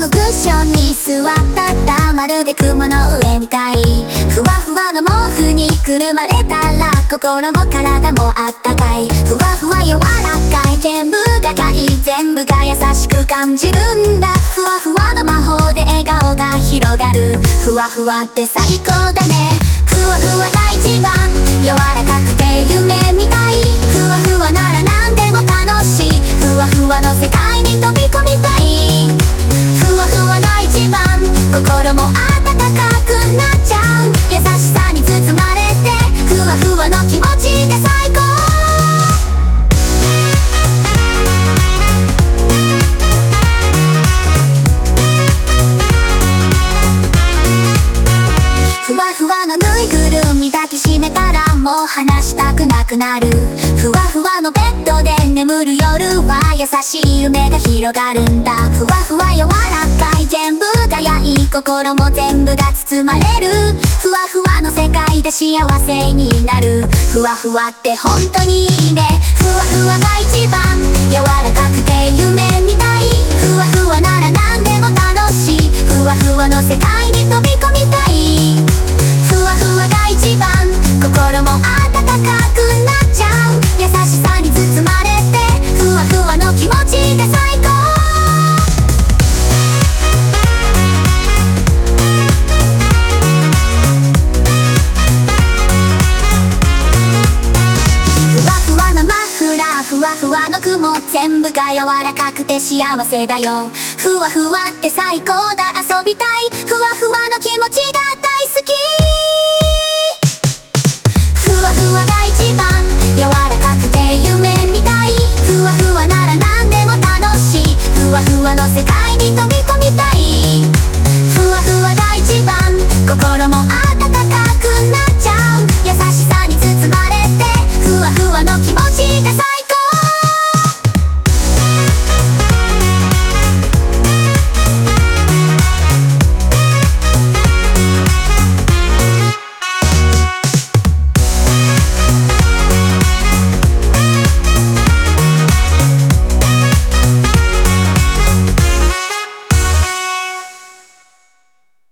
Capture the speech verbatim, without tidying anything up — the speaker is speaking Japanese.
のクッションに座ったったまるで雲の上みたい。ふわふわの毛布にくるまれたら心も体もあったかい。ふわふわ柔らかい、全部がかい、全部が優しく感じるんだ。ふわふわの魔法で笑顔が広がる。ふわふわって最高だね。ふわふわが一番柔らかくて夢みたい。ふわふわなら何でも楽しい。ふわふわの世界に飛び込みたい。ふわふわが一番心も温かくなっちゃう。優しさに包まれてふわふわの気持ちが最高。ふわふわのぬいぐるみ抱きしめたらもう離したくなくなる。ふわふわのベッドで眠る夜は優しい夢が広がるんだ。ふわふわ柔らかい、全部がやい、心も全部が包まれる。ふわふわの世界で幸せになる。ふわふわって本当にいいね。ふわふわが一番柔らかくて夢みたい。ふわふわなら何でも楽しい。ふわふわの世界に飛び込みたい。ふわふわが一番心も温かくなっちゃう。優しさに包まれてふわふわの気持ちが最高。ふわふわのマフラー、ふわふわの雲、全部が柔らかくて幸せだよ。ふわふわって最高だ、遊びたい。ふわふわの気持ち